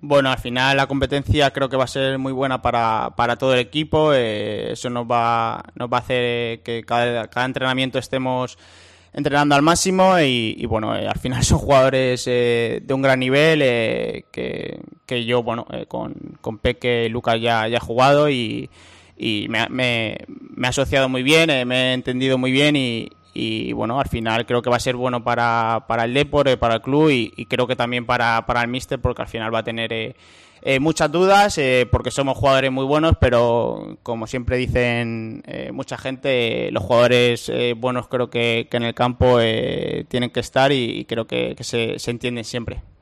Bueno, al final la competencia creo que va a ser muy buena para todo el equipo. Eso nos va a hacer que cada entrenamiento estemos entrenando al máximo y bueno, al final son jugadores de un gran nivel que yo, bueno, con Peque y Lucas ya he jugado y me he asociado muy bien, me he entendido muy bien y bueno, al final creo que va a ser bueno para el deporte, para el club y creo que también para el míster porque al final va a tener muchas dudas porque somos jugadores muy buenos, pero como siempre dicen mucha gente, los jugadores buenos creo que en el campo tienen que estar y creo que se entienden siempre.